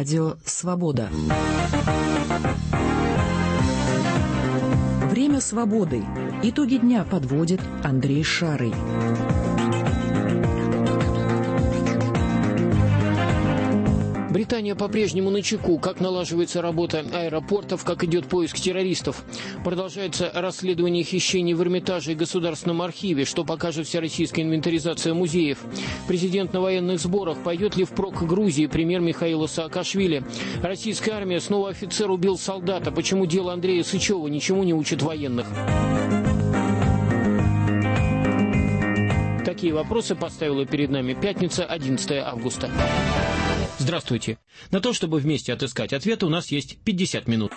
Радио «Свобода». Время свободы. Итоги дня подводит Андрей Шарый. Британия по-прежнему начеку. Как налаживается работа аэропортов, как идет поиск террористов. Продолжается расследование хищений в Эрмитаже и Государственном архиве, что покажет всероссийская инвентаризация музеев. Президент на военных сборах. Пойдет ли впрок Грузии премьер Михаила Саакашвили? Российская армия. Снова офицер убил солдата. Почему дело Андрея Сычева ничему не учит военных? Такие вопросы поставила перед нами пятница, 11 августа. Здравствуйте. На то, чтобы вместе отыскать ответы, у нас есть 50 минут.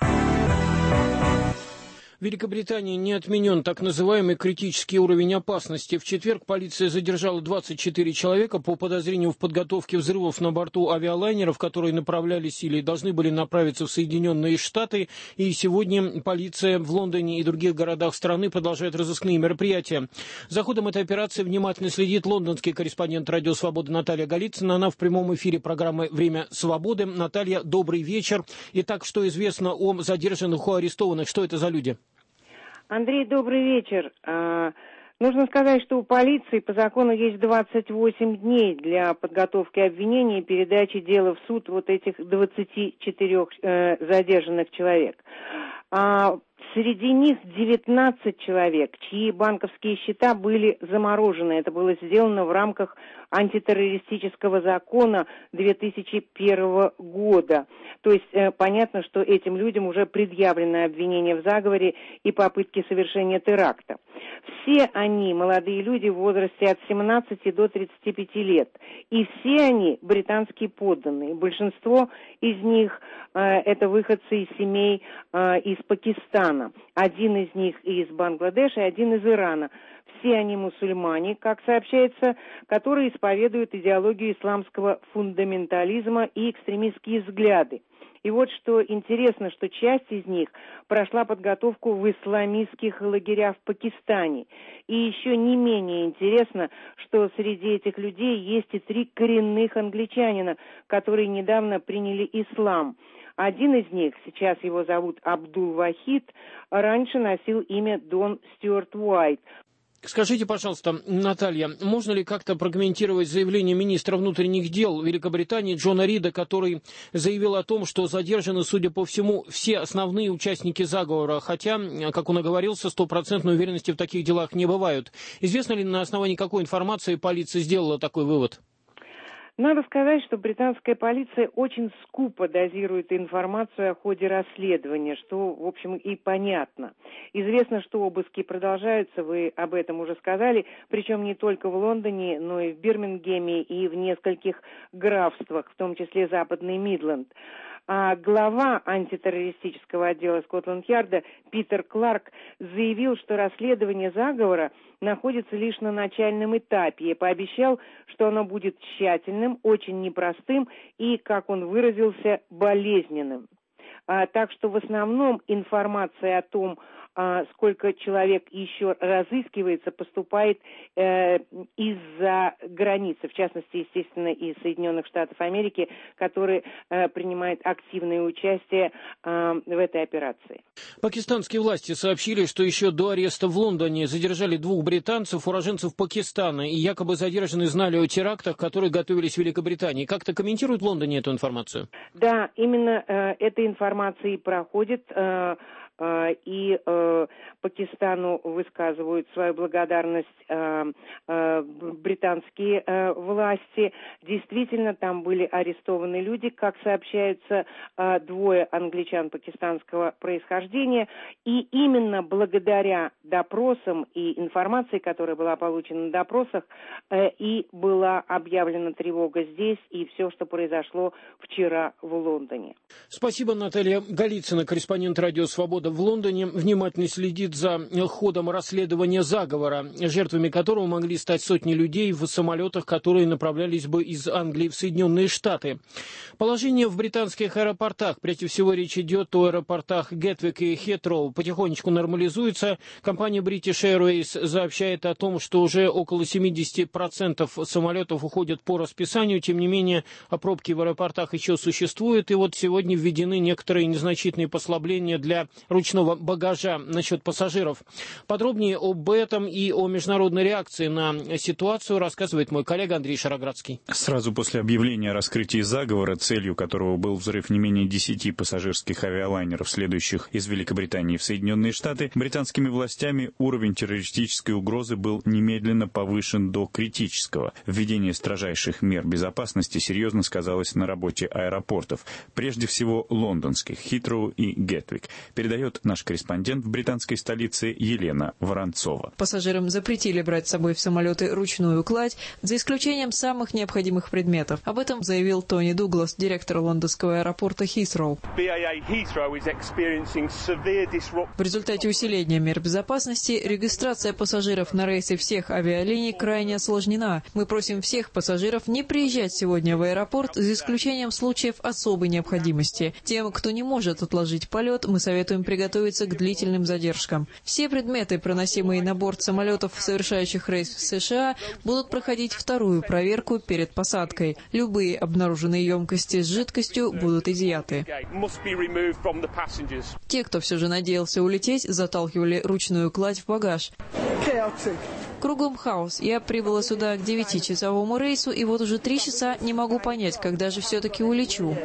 В Великобритании не отменен так называемый критический уровень опасности. В четверг полиция задержала 24 человека по подозрению в подготовке взрывов на борту авиалайнеров, которые направлялись или должны были направиться в Соединенные Штаты. И сегодня полиция в Лондоне и других городах страны продолжает разыскные мероприятия. За ходом этой операции внимательно следит лондонский корреспондент «Радио Свобода» Наталья Голицына. Она в прямом эфире программы «Время свободы». Наталья, добрый вечер. Итак, что известно о задержанных, о арестованных? Что это за люди? Андрей, добрый вечер. Нужно сказать, что у полиции по закону есть 28 дней для подготовки обвинения и передачи дела в суд вот этих 24 задержанных человек. Среди них 19 человек, чьи банковские счета были заморожены. Это было сделано в рамках антитеррористического закона 2001 года. То есть понятно, что этим людям уже предъявлено обвинение в заговоре и попытке совершения теракта. Все они молодые люди в возрасте от 17 до 35 лет. И все они британские подданные. Большинство из них это выходцы из семей из Пакистана. Один из них из Бангладеша, и один из Ирана. Все они мусульмане, как сообщается, которые исповедуют идеологию исламского фундаментализма и экстремистские взгляды. И вот что интересно, что часть из них прошла подготовку в исламистских лагерях в Пакистане. И еще не менее интересно, что среди этих людей есть и 3 коренных англичанина, которые недавно приняли ислам. Один из них, сейчас его зовут Абдул-Вахид, раньше носил имя Дон Стюарт Уайт. Скажите, пожалуйста, Наталья, можно ли как-то прокомментировать заявление министра внутренних дел Великобритании Джона Рида, который заявил о том, что задержаны, судя по всему, все основные участники заговора, хотя, как он оговорился, стопроцентной уверенности в таких делах не бывает. Известно ли, на основании какой информации полиция сделала такой вывод? Надо сказать, что британская полиция очень скупо дозирует информацию о ходе расследования, что, в общем, и понятно. Известно, что обыски продолжаются, вы об этом уже сказали, причем не только в Лондоне, но и в Бирмингеме и в нескольких графствах, в том числе Западный Мидленд. А глава антитеррористического отдела Скотланд-Ярда Питер Кларк заявил, что расследование заговора находится лишь на начальном этапе и пообещал, что оно будет тщательным, очень непростым и, как он выразился, болезненным. Так что в основном информация о том, сколько человек еще разыскивается, поступает из-за границы, в частности, естественно, из Соединенных Штатов Америки, которые принимают активное участие в этой операции. Пакистанские власти сообщили, что еще до ареста в Лондоне задержали 2 британцев, уроженцев Пакистана, и якобы задержанные знали о терактах, которые готовились в Великобритании. Как-то комментируют в Лондоне эту информацию? Да, именно эта информация и проходит. И Пакистану высказывают свою благодарность британские власти. Действительно, там были арестованы люди, как сообщается, 2 англичан пакистанского происхождения. И именно благодаря допросам и информации, которая была получена на допросах, и была объявлена тревога здесь, и все, что произошло вчера в Лондоне. Спасибо, Наталья Голицына, корреспондент «Радио Свобода» в Лондоне. Внимательно следит за ходом расследования заговора, жертвами которого могли стать сотни людей в самолетах, которые направлялись бы из Англии в Соединенные Штаты. Положение в британских аэропортах, прежде всего речь идет о аэропортах Гетвик и Хитроу, потихонечку нормализуется. Компания British Airways сообщает о том, что уже около 70% самолетов уходят по расписанию. Тем не менее, пробки в аэропортах еще существуют. И вот сегодня введены некоторые незначительные послабления для ручного багажа насчет пассажиров. Подробнее об этом и о международной реакции на ситуацию рассказывает мой коллега Андрей Шароградский. Сразу после объявления о раскрытии заговора, целью которого был взрыв не менее 10 пассажирских авиалайнеров, следующих из Великобритании в Соединенные Штаты, британскими властями уровень террористической угрозы был немедленно повышен до критического. Введение строжайших мер безопасности серьезно сказалось на работе аэропортов, прежде всего лондонских, Хитроу и Гетвик, передает наш корреспондент в британской столице Елена Воронцова. Пассажирам запретили брать с собой в самолеты ручную кладь, за исключением самых необходимых предметов. Об этом заявил Тони Дуглас, директор лондонского аэропорта Хитроу. В результате усиления мер безопасности регистрация пассажиров на рейсы всех авиалиний крайне осложнена. Мы просим всех пассажиров не приезжать сегодня в аэропорт, за исключением случаев особой необходимости. Тем, кто не может отложить полет, мы советуем приготовиться к длительным задержкам. Все предметы, проносимые на борт самолетов, совершающих рейс в США, будут проходить вторую проверку перед посадкой. Любые обнаруженные емкости с жидкостью будут изъяты. Те, кто все же надеялся улететь, заталкивали ручную кладь в багаж. Кругом хаос. Я прибыла сюда к 9-часовому рейсу, и вот уже 3 часа не могу понять, когда же все-таки улечу.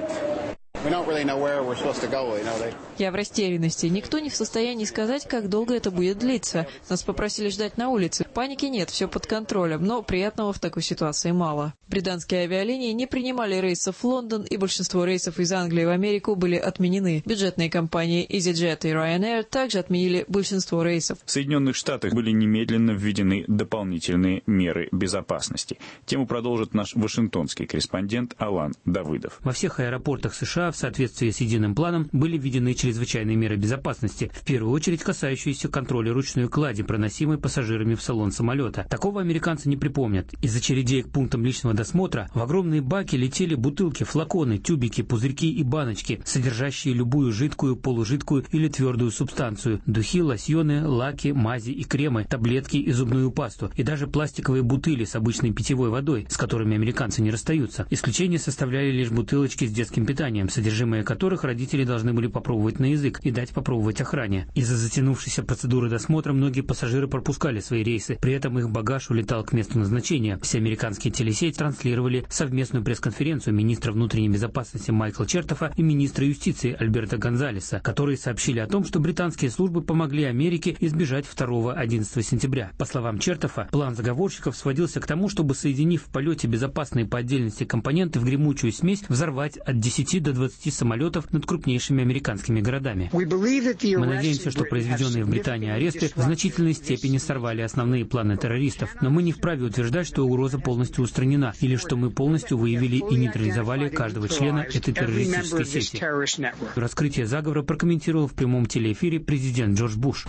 Я в растерянности. Никто не в состоянии сказать, как долго это будет длиться. Нас попросили ждать на улице. Паники нет, все под контролем, но приятного в такой ситуации мало. Британские авиалинии не принимали рейсов в Лондон, и большинство рейсов из Англии в Америку были отменены. Бюджетные компании EasyJet и Ryanair также отменили большинство рейсов. В Соединенных Штатах были немедленно введены дополнительные меры безопасности. Тему продолжит наш вашингтонский корреспондент Алан Давыдов. Во всех аэропортах США в соответствии с единым планом были введены чрезвычайные меры безопасности, в первую очередь касающиеся контроля ручной клади, проносимой пассажирами в салон самолета. Такого американцы не припомнят. Из очередей к пунктам личного досмотра в огромные баки летели бутылки, флаконы, тюбики, пузырьки и баночки, содержащие любую жидкую, полужидкую или твердую субстанцию: духи, лосьоны, лаки, мази и кремы, таблетки и зубную пасту, и даже пластиковые бутыли с обычной питьевой водой, с которыми американцы не расстаются. Исключение составляли лишь бутылочки с детским питанием, содержимое которых родители должны были попробовать на язык и дать попробовать охране. Из-за затянувшейся процедуры досмотра многие пассажиры пропускали свои рейсы, при этом их багаж улетал к месту назначения. Все американские телесети транслировали совместную пресс-конференцию министра внутренней безопасности Майкла Чертофа и министра юстиции Альберта Гонзалеса, которые сообщили о том, что британские службы помогли Америке избежать 2-11 сентября. По словам Чертофа, план заговорщиков сводился к тому, чтобы, соединив в полете безопасные по отдельности компоненты в гремучую смесь, взорвать от 10 до 20 самолетов над крупнейшими американскими городами. Мы надеемся, что произведенные в Британии аресты в значительной степени сорвали основные планы террористов, но мы не вправе утверждать, что угроза полностью устранена или что мы полностью выявили и нейтрализовали каждого члена этой террористической сети. Раскрытие заговора прокомментировал в прямом телеэфире президент Джордж Буш.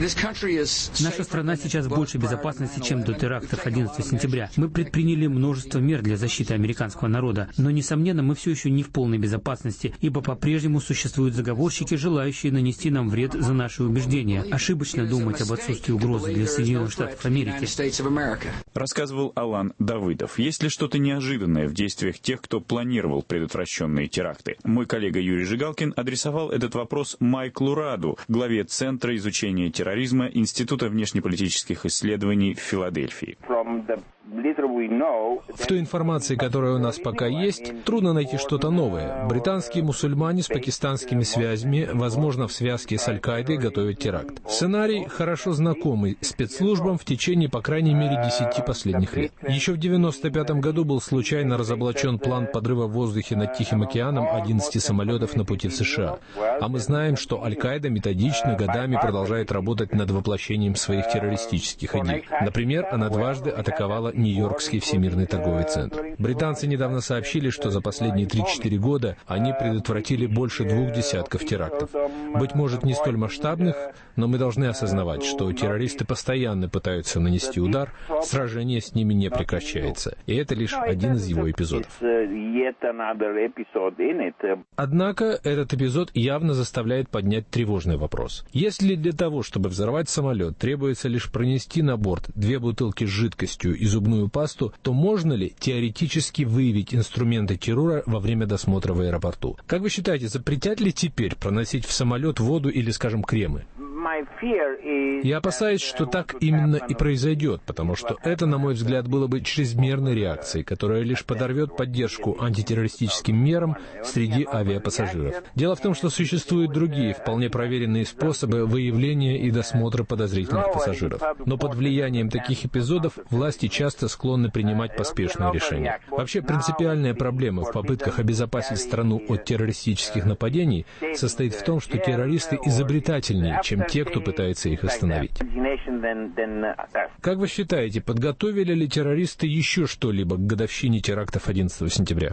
Наша страна сейчас в большей безопасности, чем до терактов 11 сентября. Мы предприняли множество мер для защиты американского народа, но, несомненно, мы все еще не в полной безопасности, ибо по-прежнему существуют заговорщики, желающие нанести нам вред за наши убеждения. Ошибочно думать об отсутствии угрозы для Соединенных Штатов Америки. Рассказывал Алан Давыдов. Есть ли что-то неожиданное в действиях тех, кто планировал предотвращенные теракты? Мой коллега Юрий Жигалкин адресовал этот вопрос Майклу Раду, главе Центра изучения терроризма Института внешнеполитических исследований в Филадельфии. В той информации, которая у нас пока есть, трудно найти что-то новое. Британские мусульмане с пакистанскими связями, возможно, в связке с Аль-Каидой, готовят теракт. Сценарий хорошо знакомый спецслужбам в течение, по крайней мере, 10 последних лет. Еще в 1995 году был случайно разоблачен план подрыва в воздухе над Тихим океаном 11 самолетов на пути в США. А мы знаем, что Аль-Каида методично годами продолжает работать над воплощением своих террористических идей. Например, она дважды атаковала Нью-Йоркский Всемирный торговый центр. Британцы недавно сообщили, что за последние 3-4 года они предотвратили больше 2 десятков терактов. Быть может, не столь масштабных, но мы должны осознавать, что террористы постоянно пытаются нанести удар, сражение с ними не прекращается. И это лишь один из его эпизодов. Однако этот эпизод явно заставляет поднять тревожный вопрос. Если для того, чтобы взорвать самолет, требуется лишь пронести на борт 2 бутылки с жидкостью и зубную пасту, то можно ли теоретически выявить инструменты террора во время досмотра в аэропорту? Как вы считаете, запретят ли теперь проносить в самолет воду или, скажем, кремы? Я опасаюсь, что так именно и произойдет, потому что это, на мой взгляд, было бы чрезмерной реакцией, которая лишь подорвет поддержку антитеррористическим мерам среди авиапассажиров. Дело в том, что существуют другие, вполне проверенные способы выявления и досмотра подозрительных пассажиров. Но под влиянием таких эпизодов власти часто склонны принимать поспешные решения. Вообще, принципиальная проблема в попытках обезопасить страну от террористических нападений состоит в том, что террористы изобретательнее, чем те, кто пытается их остановить. Как вы считаете, подготовили ли террористы еще что-либо к годовщине терактов 11 сентября?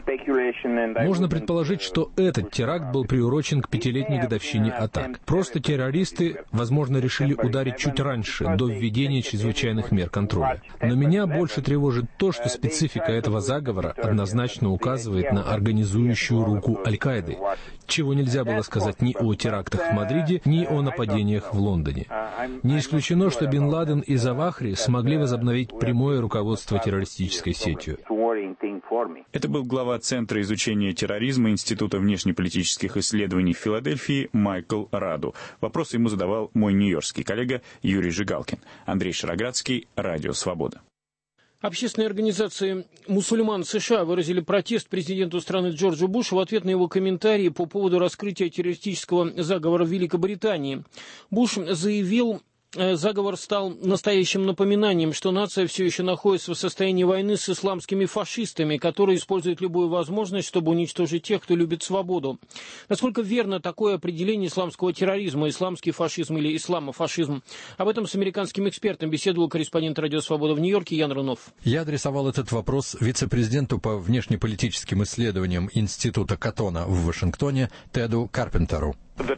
Можно предположить, что этот теракт был приурочен к 5-летней годовщине атак. Просто террористы, возможно, решили ударить чуть раньше, до введения чрезвычайных мер контроля. Но меня больше тревожит то, что специфика этого заговора однозначно указывает на организующую руку Аль-Каиды, чего нельзя было сказать ни о терактах в Мадриде, ни о нападениях в Лондоне. Не исключено, что Бин Ладен и Завахри смогли возобновить прямое руководство террористической сетью. Это был глава Центра изучения терроризма Института внешнеполитических исследований в Филадельфии Майкл Раду. Вопрос ему задавал мой нью-йоркский коллега Юрий Жигалкин. Андрей Шароградский, Радио Свобода. Общественные организации мусульман США выразили протест президенту страны Джорджу Бушу в ответ на его комментарии по поводу раскрытия террористического заговора в Великобритании. Буш заявил, заговор стал настоящим напоминанием, что нация все еще находится в состоянии войны с исламскими фашистами, которые используют любую возможность, чтобы уничтожить тех, кто любит свободу. Насколько верно такое определение исламского терроризма, исламский фашизм или исламофашизм? Об этом с американским экспертом беседовал корреспондент «Радио Свобода» в Нью-Йорке Ян Рунов. Я адресовал этот вопрос вице-президенту по внешнеполитическим исследованиям Института Каттона в Вашингтоне Теду Карпентеру.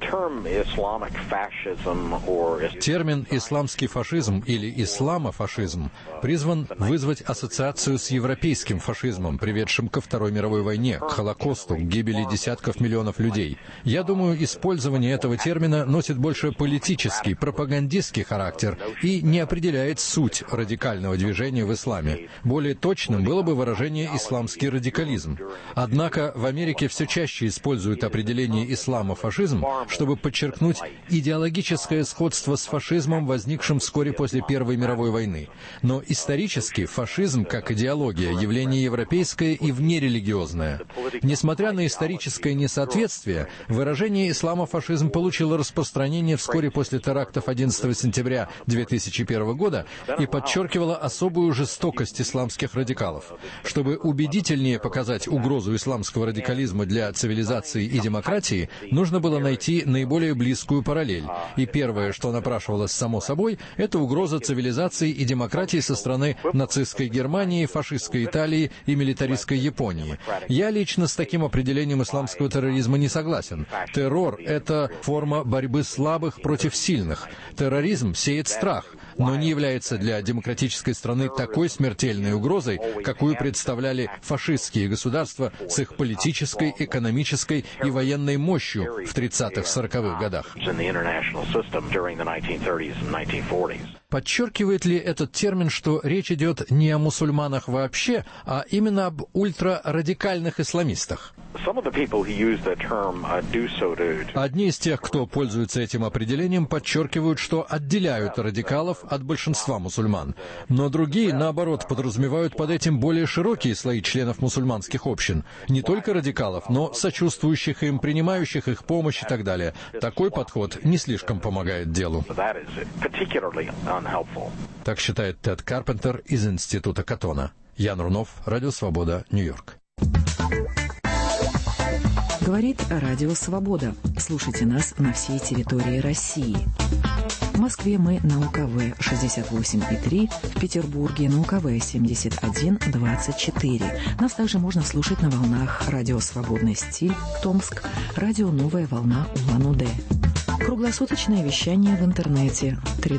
Термин «исламский фашизм» или «исламофашизм» призван вызвать ассоциацию с европейским фашизмом, приведшим ко Второй мировой войне, к Холокосту, к гибели десятков миллионов людей. Я думаю, использование этого термина носит больше политический, пропагандистский характер и не определяет суть радикального движения в исламе. Более точным было бы выражение «исламский радикализм». Однако в Америке все чаще используют определение «исламофашизм», чтобы подчеркнуть идеологическое сходство с фашизмом, возникшим вскоре после Первой мировой войны. Но исторически фашизм, как идеология, явление европейское и внерелигиозное. Несмотря на историческое несоответствие, выражение «исламофашизм» получило распространение вскоре после терактов 11 сентября 2001 года и подчеркивало особую жестокость исламских радикалов. Чтобы убедительнее показать угрозу исламского радикализма для цивилизации и демократии, нужно было найти наиболее близкую параллель. И первое, что напрашивалось само собой, это угроза цивилизации и демократии со стороны нацистской Германии, фашистской Италии и милитаристской Японии. Я лично с таким определением исламского терроризма не согласен. Террор — это форма борьбы слабых против сильных. Терроризм сеет страх, но не является для демократической страны такой смертельной угрозой, какую представляли фашистские государства с их политической, экономической и военной мощью в 30-40-х годах. Подчеркивает ли этот термин, что речь идет не о мусульманах вообще, а именно об ультрарадикальных исламистах? Одни из тех, кто пользуется этим определением, подчеркивают, что отделяют радикалов от большинства мусульман. Но другие, наоборот, подразумевают под этим более широкие слои членов мусульманских общин. Не только радикалов, но сочувствующих им, принимающих их помощь и так далее. Такой подход не слишком помогает делу. Так считает Тед Карпентер из Института Каттона. Ян Рунов, Радио Свобода, Нью-Йорк. Говорит Радио Свобода. Слушайте нас на всей территории России. В Москве мы на УКВ 68,3, в Петербурге на УКВ 71,24. Нас также можно слушать на волнах радио «Свободный стиль» Томск, радио «Новая волна» Улан-Удэ. Круглосуточное вещание в интернете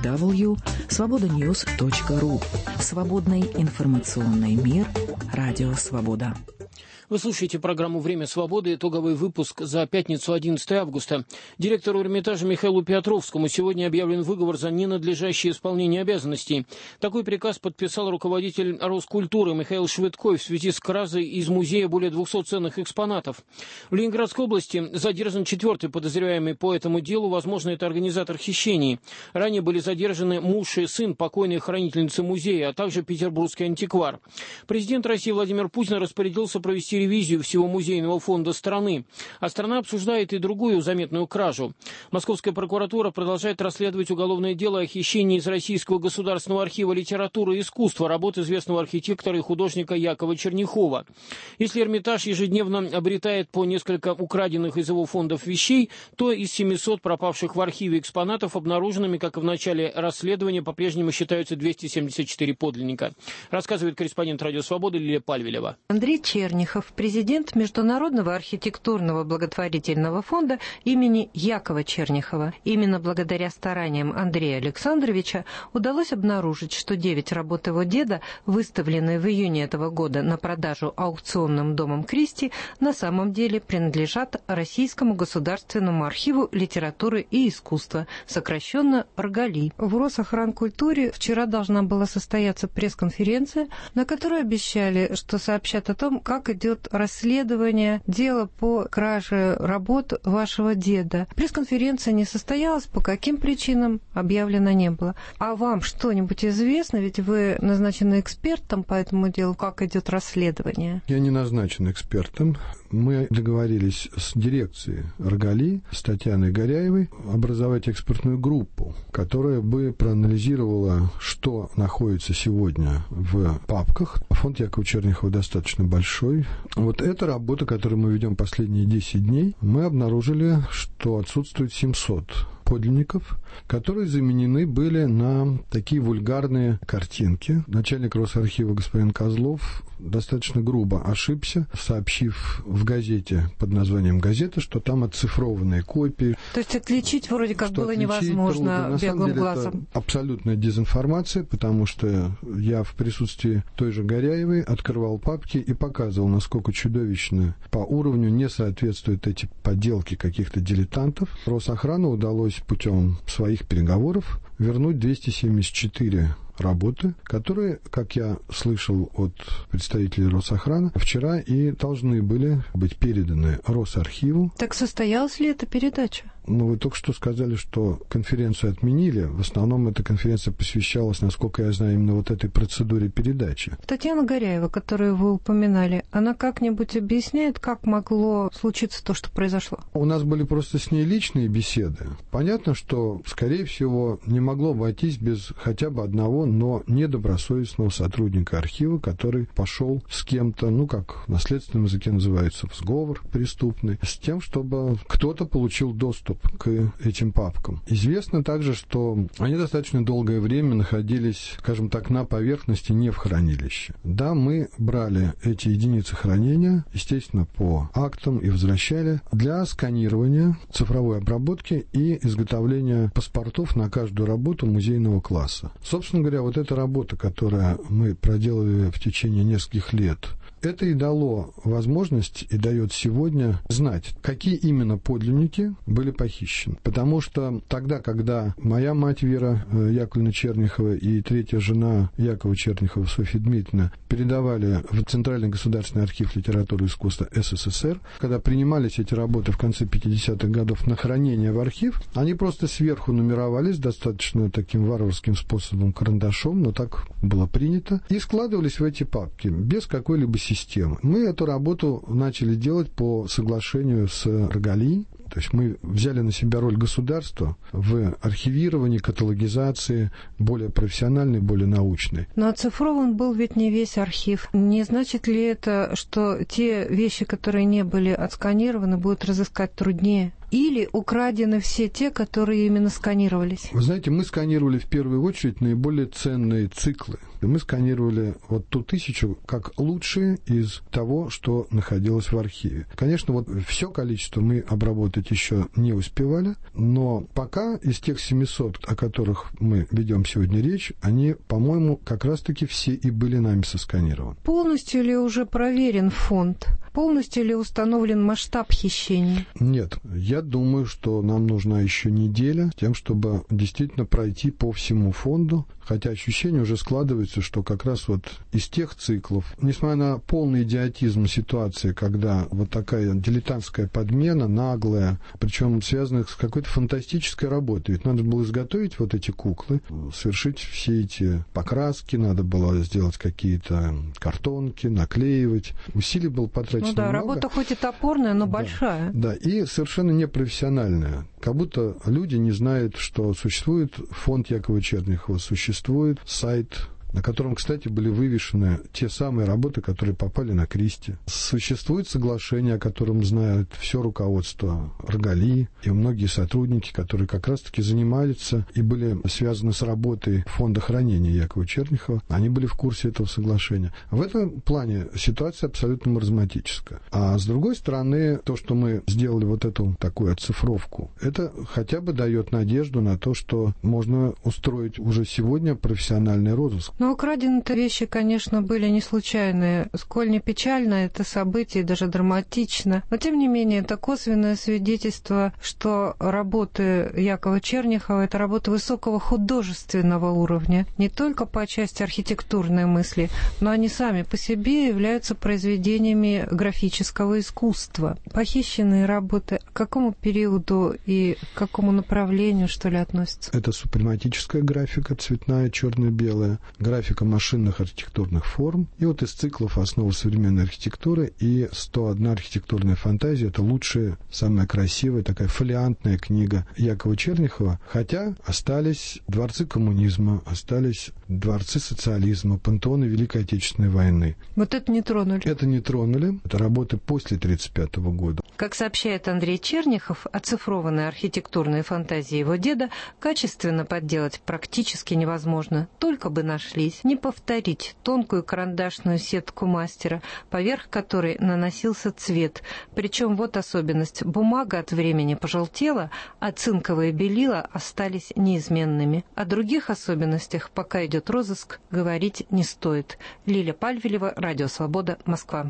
www.svobodanews.ru. Свободный информационный мир. Радио «Свобода». Вы слушаете программу «Время свободы», итоговый выпуск за пятницу 11 августа. Директору Эрмитажа Михаилу Петровскому сегодня объявлен выговор за ненадлежащее исполнение обязанностей. Такой приказ подписал руководитель Роскультуры Михаил Швидкой в связи с кражей из музея более 200 ценных экспонатов. В Ленинградской области задержан 4-й подозреваемый по этому делу, возможно, это организатор хищений. Ранее были задержаны муж и сын покойной хранительницы музея, а также петербургский антиквар. Президент России Владимир Путин распорядился провести ревизию всего музейного фонда страны. А страна обсуждает и другую заметную кражу. Московская прокуратура продолжает расследовать уголовное дело о хищении из Российского государственного архива литературы и искусства работ известного архитектора и художника Якова Черняхова. Если Эрмитаж ежедневно обретает по несколько украденных из его фондов вещей, то из 700 пропавших в архиве экспонатов обнаруженными, как и в начале расследования, по-прежнему считаются 274 подлинника. Рассказывает корреспондент «Радио Свобода» Лилия Пальвелева. Андрей Черняхов, президент Международного архитектурного благотворительного фонда имени Якова Черняхова. Именно благодаря стараниям Андрея Александровича удалось обнаружить, что 9 работ его деда, выставленные в июне этого года на продажу аукционным домом Кристи, на самом деле принадлежат Российскому государственному архиву литературы и искусства, сокращенно РГАЛИ. В Росохранкультуре вчера должна была состояться пресс-конференция, на которой обещали, что сообщат о том, как идет расследование дела по краже работ вашего деда. Пресс-конференция не состоялась, по каким причинам объявлено не было. А вам что-нибудь известно? Ведь вы назначены экспертом по этому делу. Как идет расследование? Я не назначен экспертом. Мы договорились с дирекцией РГАЛИ, с Татьяной Горяевой, образовать экспертную группу, которая бы проанализировала, что находится сегодня в папках. Фонд Якова Черняхова достаточно большой. Вот эта работа, которую мы ведем последние 10 дней, мы обнаружили, что отсутствует 700 подлинников, которые заменены были на такие вульгарные картинки. Начальник Росархива господин Козлов достаточно грубо ошибся, сообщив в газете под названием «Газета», что там оцифрованные копии. То есть отличить вроде как было невозможно беглым глазом. Это абсолютная дезинформация, потому что я в присутствии той же Горяевой открывал папки и показывал, насколько чудовищно по уровню не соответствуют эти подделки каких-то дилетантов. Росохрану удалось путем своих переговоров вернуть 274 работы, которые, как я слышал от представителей Росохраны, вчера и должны были быть переданы Росархиву. Так состоялась ли эта передача? Ну, вы только что сказали, что конференцию отменили. В основном эта конференция посвящалась, насколько я знаю, именно вот этой процедуре передачи. Татьяна Горяева, которую вы упоминали, она как-нибудь объясняет, как могло случиться то, что произошло? У нас были просто с ней личные беседы. Понятно, что, скорее всего, не могло обойтись без хотя бы одного, но недобросовестного сотрудника архива, который пошел с кем-то, ну, как на следственном языке называется, в сговор преступный, с тем, чтобы кто-то получил доступ к этим папкам. Известно также, что они достаточно долгое время находились, скажем так, на поверхности, не в хранилище. Да, мы брали эти единицы хранения, естественно, по актам и возвращали для сканирования, цифровой обработки и изготовления паспортов на каждую работу музейного класса. Собственно говоря, вот эта работа, которую мы проделали в течение нескольких лет, это и дало возможность, и дает сегодня знать, какие именно подлинники были похищены. Потому что тогда, когда моя мать Вера Яковлевна Черняхова и третья жена Якова Черняхова Софья Дмитриевна передавали в Центральный государственный архив литературы и искусства СССР, когда принимались эти работы в конце 50-х годов на хранение в архив, они просто сверху нумеровались достаточно таким варварским способом, карандашом, но так было принято, и складывались в эти папки без какой-либо системы. Мы эту работу начали делать по соглашению с РГАЛИ, то есть мы взяли на себя роль государства в архивировании, каталогизации, более профессиональной, более научной. Но оцифрован был ведь не весь архив. Не значит ли это, что те вещи, которые не были отсканированы, будут разыскать труднее? Или украдены все те, которые именно сканировались? Вы знаете, мы сканировали в первую очередь наиболее ценные циклы. Мы сканировали вот ту 1000 как лучшие из того, что находилось в архиве. Конечно, вот все количество мы обработать еще не успевали, но пока из тех 700, о которых мы ведем сегодня речь, они, по-моему, как раз-таки все и были нами сосканированы. Полностью ли уже проверен фонд? Полностью ли установлен масштаб хищений? Нет, я думаю, что нам нужна еще неделя тем, чтобы действительно пройти по всему фонду, хотя ощущение уже складывается, что как раз вот из тех циклов, несмотря на полный идиотизм ситуации, когда вот такая дилетантская подмена, наглая, причем связанная с какой-то фантастической работой, ведь надо было изготовить вот эти куклы, совершить все эти покраски, надо было сделать какие-то картонки, наклеивать, усилий было потрачено. Ну да, много. работа хоть и топорная, но большая. Да, и совершенно непрофессиональная. Как будто люди не знают, что существует фонд Якова Черняхова, существует сайт, на котором, кстати, были вывешены те самые работы, которые попали на Кристи. Существует соглашение, о котором знает все руководство Рогали и многие сотрудники, которые как раз-таки занимаются и были связаны с работой фонда хранения Якова Черняхова. Они были в курсе этого соглашения. В этом плане ситуация абсолютно маразматическая. А с другой стороны, то, что мы сделали вот эту такую оцифровку, это хотя бы дает надежду на то, что можно устроить уже сегодня профессиональный розыск. Но украденные-то вещи, конечно, были не случайные. Сколь не печально это событие, даже драматично. Но, тем не менее, это косвенное свидетельство, что работы Якова Черняхова – это работы высокого художественного уровня. Не только по части архитектурной мысли, но они сами по себе являются произведениями графического искусства. Похищенные работы к какому периоду и к какому направлению, что ли, относятся? Это супрематическая графика, цветная, черно-белая, графика машинных архитектурных форм. И вот из циклов «Основы современной архитектуры» и «101 архитектурная фантазия» — это лучшая, самая красивая, такая фолиантная книга Якова Черняхова. Хотя остались дворцы коммунизма, остались дворцы социализма, пантеоны Великой Отечественной войны. Вот это не тронули? Это не тронули. Это работы после 1935 года. Как сообщает Андрей Черняхов, оцифрованные архитектурные фантазии его деда качественно подделать практически невозможно. Только бы нашлись. Не повторить тонкую карандашную сетку мастера, поверх которой наносился цвет. Причем вот особенность. Бумага от времени пожелтела, а цинковые белила остались неизменными. О других особенностях, пока идет розыск, говорить не стоит. Лиля Пальвелева, Радио Свобода, Москва.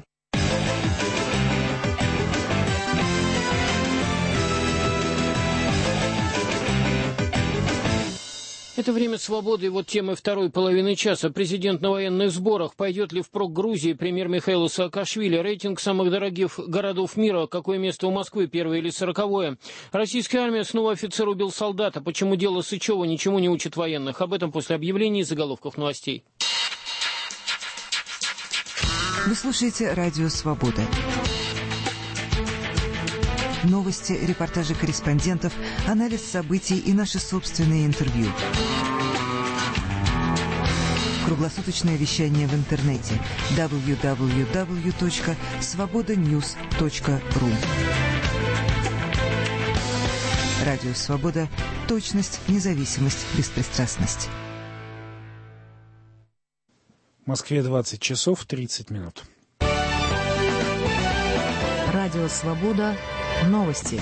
Это «Время свободы», и вот темы второй половины часа. Президент на военных сборах. Пойдет ли впрок Грузии премьер Михаилу Саакашвили? Рейтинг самых дорогих городов мира. Какое место у Москвы, первое или 40-е? Российская армия, снова офицер убил солдата. Почему дело Сычева ничему не учит военных? Об этом после объявлений и заголовков новостей. Вы слушаете «Радио Свобода». Новости, репортажи корреспондентов, анализ событий и наши собственные интервью. Круглосуточное вещание в интернете www.svobodanews.ru. Радио Свобода. Точность, независимость, беспристрастность. В Москве 20 часов 30 минут. Радио Свобода. Новости.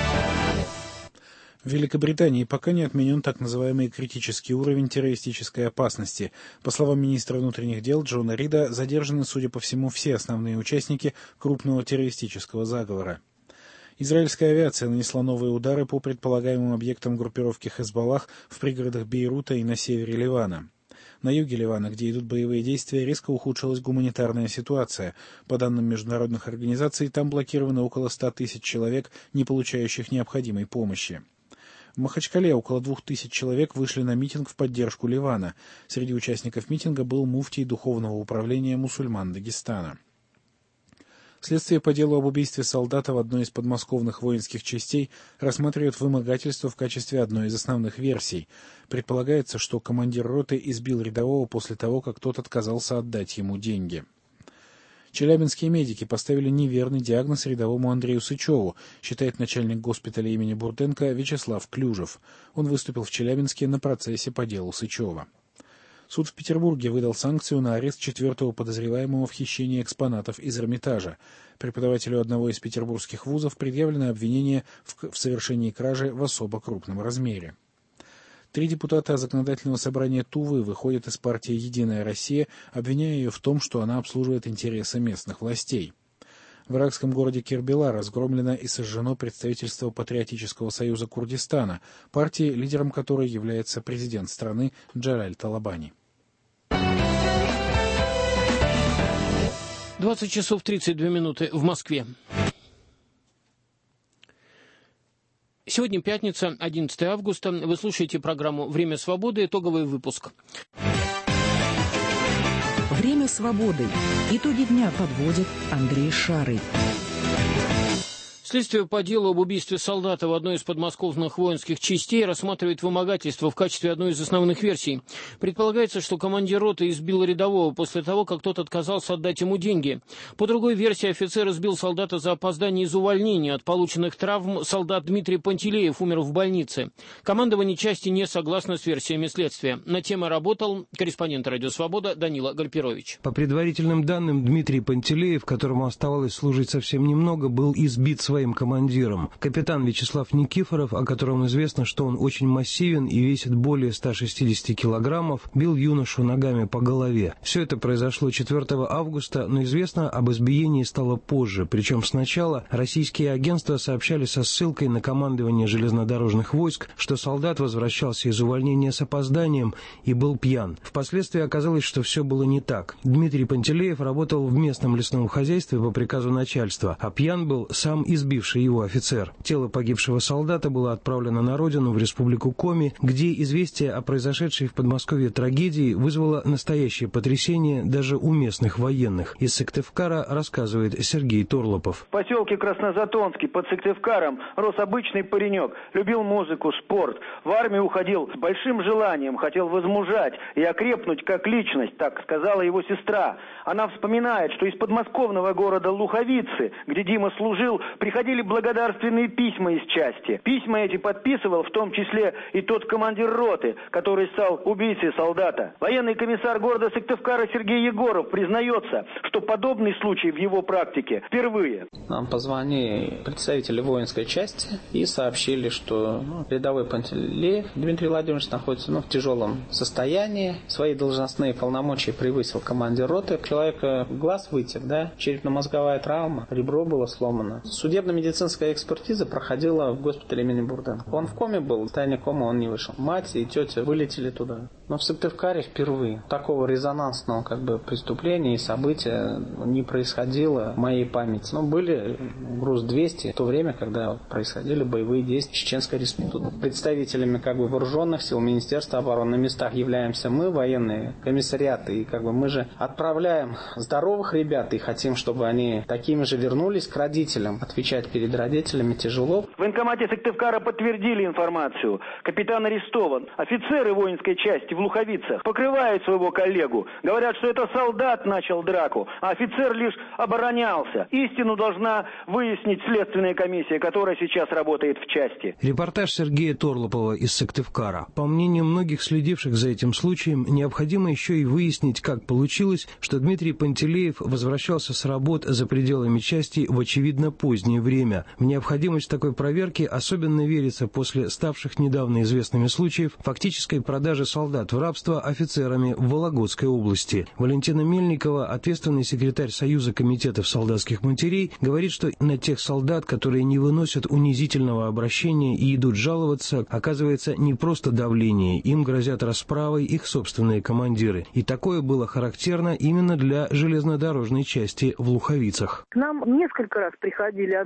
В Великобритании пока не отменен так называемый критический уровень террористической опасности. По словам министра внутренних дел Джона Рида, задержаны, судя по всему, все основные участники крупного террористического заговора. Израильская авиация нанесла новые удары по предполагаемым объектам группировки Хезболлах в пригородах Бейрута и на севере Ливана. На юге Ливана, где идут боевые действия, резко ухудшилась гуманитарная ситуация. По данным международных организаций, там блокировано около 100 тысяч человек, не получающих необходимой помощи. В Махачкале около 2000 человек вышли на митинг в поддержку Ливана. Среди участников митинга был муфтий Духовного управления мусульман Дагестана. Следствие по делу об убийстве солдата в одной из подмосковных воинских частей рассматривает вымогательство в качестве одной из основных версий. Предполагается, что командир роты избил рядового после того, как тот отказался отдать ему деньги. Челябинские медики поставили неверный диагноз рядовому Андрею Сычеву, считает начальник госпиталя имени Бурденко Вячеслав Клюжев. Он выступил в Челябинске на процессе по делу Сычева. Суд в Петербурге выдал санкцию на арест 4-го подозреваемого в хищении экспонатов из Эрмитажа. Преподавателю одного из петербургских вузов предъявлено обвинение в совершении кражи в особо крупном размере. 3 депутата Законодательного собрания Тувы выходят из партии «Единая Россия», обвиняя ее в том, что она обслуживает интересы местных властей. В иракском городе Кербела разгромлено и сожжено представительство Патриотического союза Курдистана, партии, лидером которой является президент страны Джалаль Талабани. 20 часов 32 минуты в Москве. Сегодня пятница, 11 августа. Вы слушаете программу «Время свободы». Итоговый выпуск. Время свободы. Итоги дня подводит Андрей Шарый. Следствие по делу об убийстве солдата в одной из подмосковных воинских частей рассматривает вымогательство в качестве одной из основных версий. Предполагается, что командир роты избил рядового после того, как тот отказался отдать ему деньги. По другой версии, офицер избил солдата за опоздание из увольнения. От полученных травм солдат Дмитрий Пантелеев умер в больнице. Командование части не согласно с версиями следствия. На тему работал корреспондент «Радио Свобода» Данила Гальперович. По предварительным данным, Дмитрий Пантелеев, которому оставалось служить совсем немного, был избит своим командиром. Капитан Вячеслав Никифоров, о котором известно, что он очень массивен и весит более 160 килограммов, бил юношу ногами по голове. Все это произошло 4 августа, но известно об избиении стало позже. Причем сначала российские агентства сообщали со ссылкой на командование железнодорожных войск, что солдат возвращался из увольнения с опозданием и был пьян. Впоследствии оказалось, что все было не так. Дмитрий Пантелеев работал в местном лесном хозяйстве по приказу начальства, а пьян был сам избивший его офицер. Тело погибшего солдата было отправлено на родину, в республику Коми, где известие о произошедшей в Подмосковье трагедии вызвало настоящее потрясение даже у местных военных. Из Сыктывкара рассказывает Сергей Торлопов. В поселке Краснозатонский под Сыктывкаром рос обычный паренек, любил музыку, спорт. В армию уходил с большим желанием, хотел возмужать и окрепнуть как личность, так сказала его сестра. Она вспоминает, что из подмосковного города Луховицы, где Дима служил, приходили благодарственные письма из части. Письма эти подписывал в том числе и тот командир роты, который стал убийцей солдата. Военный комиссар города Сыктывкара Сергей Егоров признается, что подобный случай в его практике впервые. Нам позвонили представители воинской части и сообщили, что рядовой Пантелеев Дмитрий Владимирович находится в тяжелом состоянии. Свои должностные полномочия превысил командир роты. У человека глаз вытек, черепно-мозговая травма, ребро было сломано. Судебно-медицинская экспертиза проходила в госпитале имени Бурденко. Он в коме был, в состоянии комы он не вышел. Мать и тетя вылетели туда. Но в Сыктывкаре впервые такого резонансного преступления и события не происходило в моей памяти. Но были груз-200 в то время, когда происходили боевые действия в Чеченской Республике. Представителями вооруженных сил Министерства обороны на местах являемся мы, военные комиссариаты, и мы же отправляем здоровых ребят и хотим, чтобы они такими же вернулись к родителям. Отвечать перед родителями тяжело. В военкомате Сыктывкара подтвердили информацию. Капитан арестован. Офицеры воинской части в Луховицах покрывают своего коллегу. Говорят, что это солдат начал драку, а офицер лишь оборонялся. Истину должна выяснить следственная комиссия, которая сейчас работает в части. Репортаж Сергея Торлопова из Сыктывкара. По мнению многих следивших за этим случаем, необходимо еще и выяснить, как получилось, что Дмитрий Пантелеев возвращался с работ за пределами части в очевидно позднее время. В необходимость такой проверки особенно верится после ставших недавно известными случаев фактической продажи солдат в рабство офицерами в Вологодской области. Валентина Мельникова, ответственный секретарь Союза комитетов солдатских матерей, говорит, что на тех солдат, которые не выносят унизительного обращения и идут жаловаться, оказывается не просто давление, им грозят расправой их собственные командиры. И такое было характерно именно для железнодорожной части в Луховицах. К нам несколько раз приходили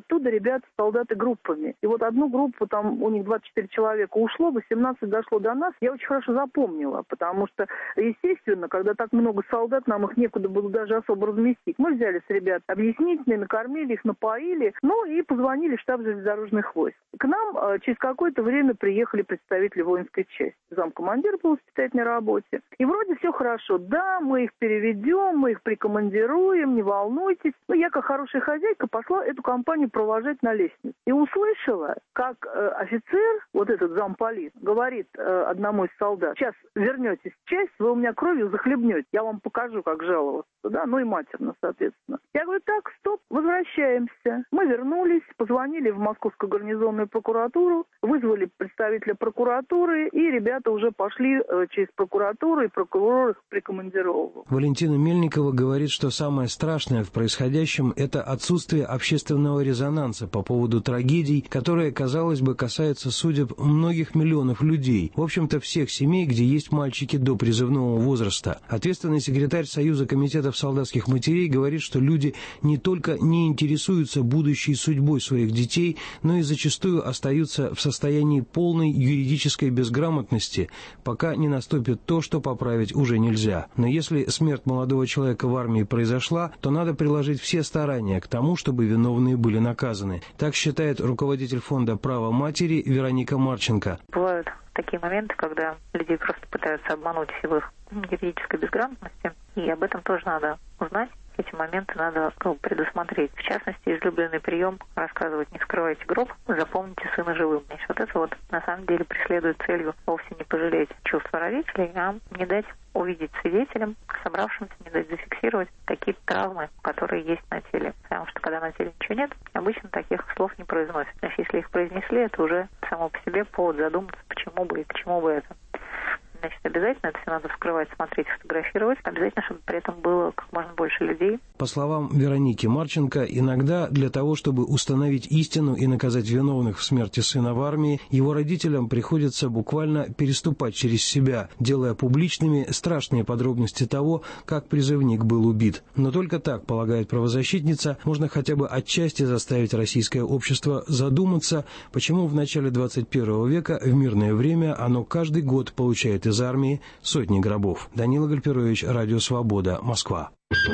оттуда ребята, солдаты группами. И вот одну группу, там у них 24 человека ушло, 18 дошло до нас. Я очень хорошо запомнила, потому что, естественно, когда так много солдат, нам их некуда было даже особо разместить. Мы взяли с ребят объяснительные, накормили их, напоили, ну и позвонили в штаб железнодорожных войск. К нам через какое-то время приехали представители воинской части. Замкомандир был в воспитательной работе. И вроде все хорошо. Да, мы их переведем, мы их прикомандируем, не волнуйтесь. Но я, как хорошая хозяйка, пошла эту компанию провожать на лестницу. И услышала, как офицер, вот этот замполит, говорит одному из солдат: сейчас вернетесь в часть, вы у меня кровью захлебнете. Я вам покажу, как жаловаться. Да, ну и матерно, соответственно. Я говорю: так, стоп, возвращаемся. Мы вернулись, позвонили в Московскую гарнизонную прокуратуру, вызвали представителя прокуратуры, и ребята уже пошли через прокуратуру, и прокурор их прикомандировал. Валентина Мельникова говорит, что самое страшное в происходящем – это отсутствие общественного резонанса по поводу трагедий, которые, казалось бы, касаются судеб многих миллионов людей, в общем-то всех семей, где есть мальчики до призывного возраста. Ответственный секретарь Союза комитетов солдатских матерей говорит, что люди не только не интересуются будущей судьбой своих детей, но и зачастую остаются в состоянии полной юридической безграмотности, пока не наступит то, что поправить уже нельзя. Но если смерть молодого человека в армии произошла, то надо приложить все старания к тому, чтобы виновные были наказаны. Так считает руководитель фонда «Право матери» Вероника Марченко. Бывают такие моменты, когда людей просто пытаются обмануть в силу их юридической безграмотности, и об этом тоже надо узнать. Эти моменты надо предусмотреть. В частности, излюбленный прием рассказывать: не вскрывайте гроб, запомните сына живым. Значит, вот это вот на самом деле преследует целью вовсе не пожалеть чувства родителей, а не дать увидеть свидетелям, собравшимся, не дать зафиксировать какие-то травмы, которые есть на теле. Потому что когда на теле ничего нет, обычно таких слов не произносят. Значит, если их произнесли, это уже само по себе повод задуматься, почему бы и к чему бы это. Значит, обязательно это все надо вскрывать, смотреть, фотографировать. Обязательно, чтобы при этом было как можно больше людей. По словам Вероники Марченко, иногда для того, чтобы установить истину и наказать виновных в смерти сына в армии, его родителям приходится буквально переступать через себя, делая публичными страшные подробности того, как призывник был убит. Но только так, полагает правозащитница, можно хотя бы отчасти заставить российское общество задуматься, почему в начале 21 века в мирное время оно каждый год получает из армии сотни гробов. Данила Гальперович, Радио Свобода, Москва.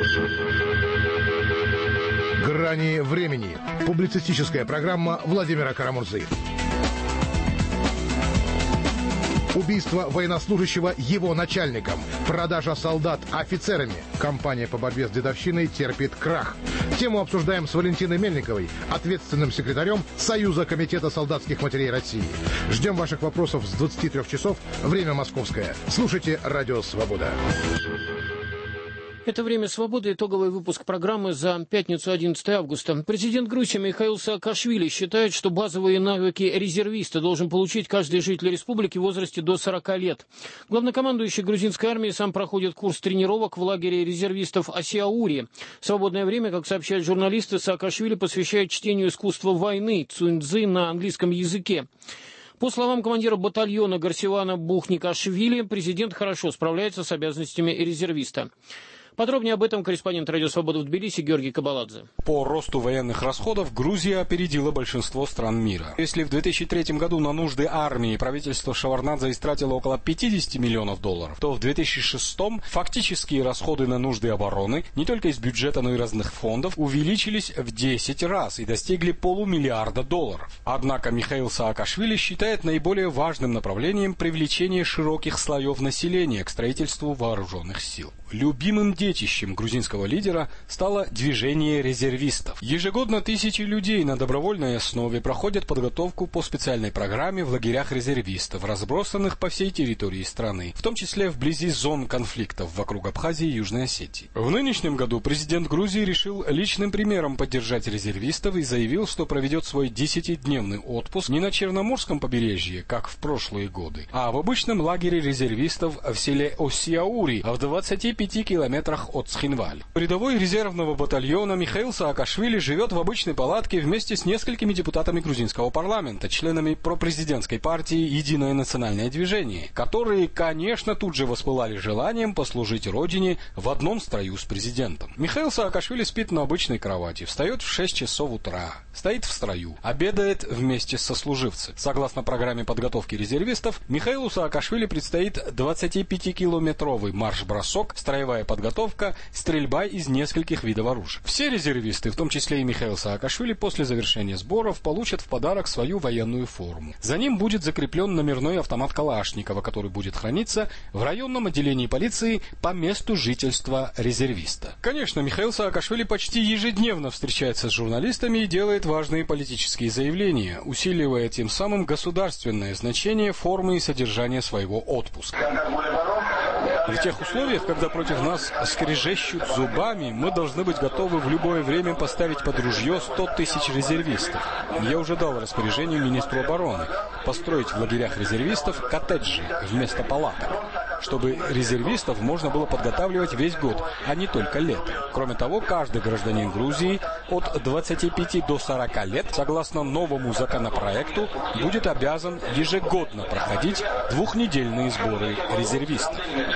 «Грани времени». Публицистическая программа Владимира Карамурзы. Убийство военнослужащего его начальником. Продажа солдат офицерами. Кампания по борьбе с дедовщиной терпит крах. Тему обсуждаем с Валентиной Мельниковой, ответственным секретарем Союза комитета солдатских матерей России. Ждем ваших вопросов с 23 часов. Время московское. Слушайте Радио Свобода. Это «Время свободы», итоговый выпуск программы за пятницу, 11 августа. Президент Грузии Михаил Саакашвили считает, что базовые навыки резервиста должен получить каждый житель республики в возрасте до 40 лет. Главнокомандующий грузинской армии сам проходит курс тренировок в лагере резервистов Асиаури. Свободное время, как сообщают журналисты, Саакашвили посвящает чтению искусства войны Цуньцзы на английском языке. По словам командира батальона Гарсивана Бухникашвили, президент хорошо справляется с обязанностями резервиста. Подробнее об этом корреспондент «Радио Свобода» в Тбилиси Георгий Кабаладзе. По росту военных расходов Грузия опередила большинство стран мира. Если в 2003 году на нужды армии правительство Шеварднадзе истратило около 50 миллионов долларов, то в 2006 фактические расходы на нужды обороны не только из бюджета, но и разных фондов увеличились в 10 раз и достигли $500 миллиарда. Однако Михаил Саакашвили считает наиболее важным направлением привлечение широких слоев населения к строительству вооруженных сил. Любимым детищем грузинского лидера стало движение резервистов. Ежегодно тысячи людей на добровольной основе проходят подготовку по специальной программе в лагерях резервистов, разбросанных по всей территории страны, в том числе вблизи зон конфликтов вокруг Абхазии и Южной Осетии. В нынешнем году президент Грузии решил личным примером поддержать резервистов и заявил, что проведет свой 10-дневный отпуск не на Черноморском побережье, как в прошлые годы, а в обычном лагере резервистов в селе Осиаури, в 25 25 километрах от Схинвали. Рядовой резервного батальона Михаил Саакашвили живет в обычной палатке вместе с несколькими депутатами грузинского парламента, членами пропрезидентской партии «Единое национальное движение», которые, конечно, тут же воспылали желанием послужить родине в одном строю с президентом. Михаил Саакашвили спит на обычной кровати, встает в 6 часов утра, стоит в строю, обедает вместе с сослуживцем. Согласно программе подготовки резервистов, Михаилу Саакашвили предстоит 25-километровый марш-бросок, строевая подготовка, стрельба из нескольких видов оружия. Все резервисты, в том числе и Михаил Саакашвили, после завершения сборов получат в подарок свою военную форму. За ним будет закреплен номерной автомат Калашникова, который будет храниться в районном отделении полиции по месту жительства резервиста. Конечно, Михаил Саакашвили почти ежедневно встречается с журналистами и делает важные политические заявления, усиливая тем самым государственное значение формы и содержания своего отпуска. В тех условиях, когда против нас скрежещут зубами, мы должны быть готовы в любое время поставить под ружье 100 тысяч резервистов. Я уже дал распоряжение министру обороны построить в лагерях резервистов коттеджи вместо палаток, чтобы резервистов можно было подготавливать весь год, а не только летом. Кроме того, каждый гражданин Грузии от 25 до 40 лет, согласно новому законопроекту, будет обязан ежегодно проходить двухнедельные сборы резервистов.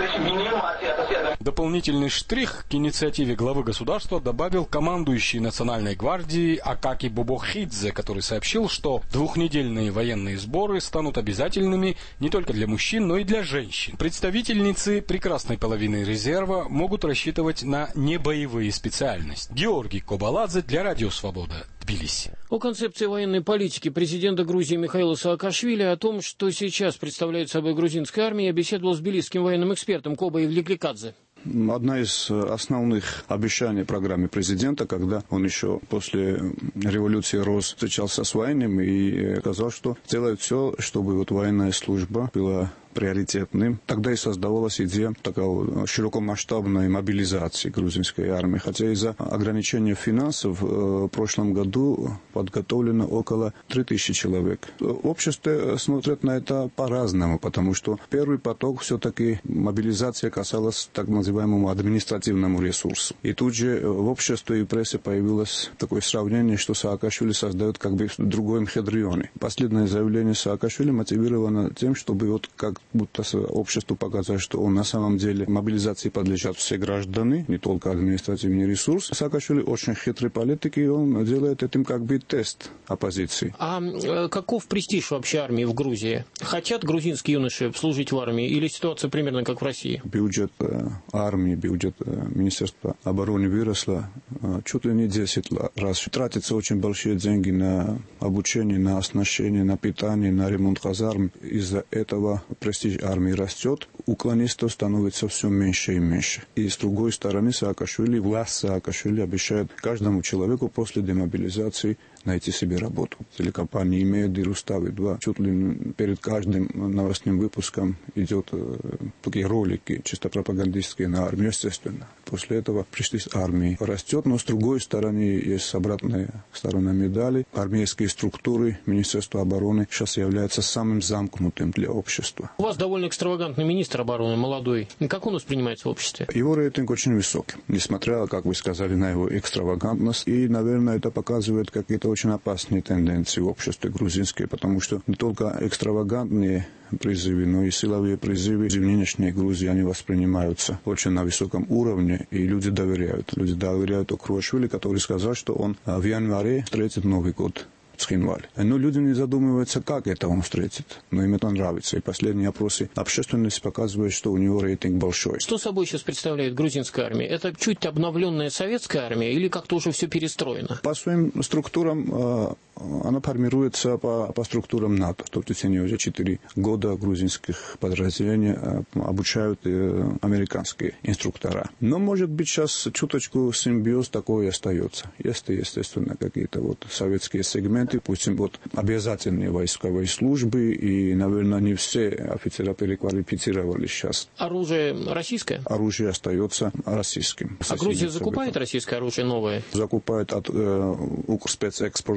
Дополнительный штрих к инициативе главы государства добавил командующий Национальной гвардией Акаки Бобохидзе, который сообщил, что двухнедельные военные сборы станут обязательными не только для мужчин, но и для женщин. Представительницы прекрасной половины резерва могут рассчитывать на небоевые специальности. Георгий Кобаладзе для Радио Свобода, Тбилиси. О концепции военной политики президента Грузии Михаила Саакашвили, о том, что сейчас представляет собой грузинская армия, я беседовал с тбилисским военным экспертом Кобой Евликликадзе. Одна из основных обещаний программы президента, когда он еще после революции РОС встречался с военными и сказал, что делает все, чтобы вот военная служба была приоритетным. Тогда и создавалась идея такого широкомасштабной мобилизации грузинской армии. Хотя из-за ограничения финансов в прошлом году подготовлено около 3000 человек. Общество смотрит на это по-разному, потому что первый поток все-таки мобилизация касалась так называемому административному ресурсу. И тут же в обществе и прессе появилось такое сравнение, что Саакашвили создает как бы другой Мхедрионы. Последнее заявление Саакашвили мотивировано тем, чтобы вот как будто обществу показать, что он на самом деле мобилизации подлежат все граждане, не только административный ресурс. Саакашвили очень хитрый политик, и он делает этим как бы тест оппозиции. А каков престиж вообще армии в Грузии? Хотят грузинские юноши служить в армии или ситуация примерно как в России? Бюджет армии, бюджет Министерства обороны выросла чуть ли не 10 раз. Тратятся очень большие деньги на обучение, на оснащение, на питание, на ремонт казарм. Из-за этого престиж армии растет, уклонистов становится все меньше и меньше. И с другой стороны, власть Саакашвили обещает каждому человеку после демобилизации найти себе работу. Телекомпании «Меди», «Рустави-2». Чуть ли перед каждым новостным выпуском идет такие ролики, чисто пропагандистские на армию, естественно. После этого престиж армии растет, но с другой стороны есть обратная сторона медали. Армейские структуры Министерства обороны сейчас являются самым замкнутым для общества. У вас довольно экстравагантный министр обороны, молодой. Как он воспринимается в обществе? Его рейтинг очень высокий, несмотря, как вы сказали, на его экстравагантность. И, наверное, это показывает какие-то очень опасные тенденции в обществе грузинское, потому что не только экстравагантные призывы, но и силовые призывы в нынешней Грузии, они воспринимаются очень на высоком уровне, и люди доверяют. Люди доверяют Окруашвили, который сказал, что он в январе встретит Новый год в Схинвали. Но люди не задумываются, как это он встретит. Но им это нравится. И последние опросы общественности показывают, что у него рейтинг большой. Что собой сейчас представляет грузинская армия? Это чуть обновленная советская армия или как-то уже все перестроено? По своим структурам она формируется по структурам НАТО. В течение уже 4 года грузинских подразделений обучают американские инструктора. Но, может быть, сейчас чуточку симбиоз такой и остается. Есть, естественно, какие-то вот советские сегменты, допустим, вот обязательные войсковые службы, и, наверное, не все офицеры переквалифицировали сейчас. Оружие российское? Оружие остается российским. А Грузия закупает российское оружие новое? Закупает от Укрспецэкспорта.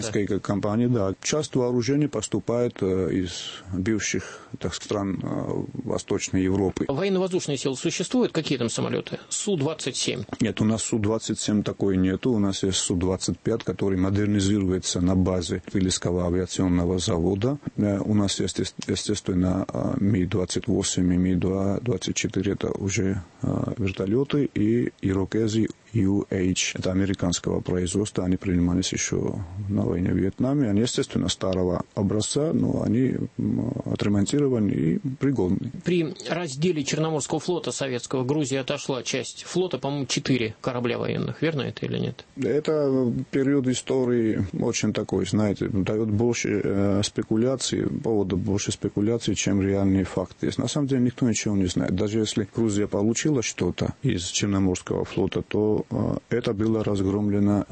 украинской компании, да. Часть вооружений поступает из бывших, так сказать, стран Восточной Европы. Военно-воздушные силы существуют? Какие там самолеты? Су-27? Нет, у нас Су-27 такой нету. У нас есть Су-25, который модернизируется на базе Тбилисского авиационного завода. У нас есть, естественно, Ми-28 и Ми-24, это уже вертолеты, и ирокези UH, это американского производства, они принимались еще на войне в Вьетнаме. Они, естественно, старого образца, но они отремонтированы и пригодны. При разделе Черноморского флота советского Грузия отошла часть флота, по-моему, 4 корабля военных. Верно это или нет? Это период истории очень такой, знаете, дает больше спекуляций, повода больше спекуляций, чем реальные факты. На самом деле никто ничего не знает. Даже если Грузия получила что-то из Черноморского флота, то это было разграблено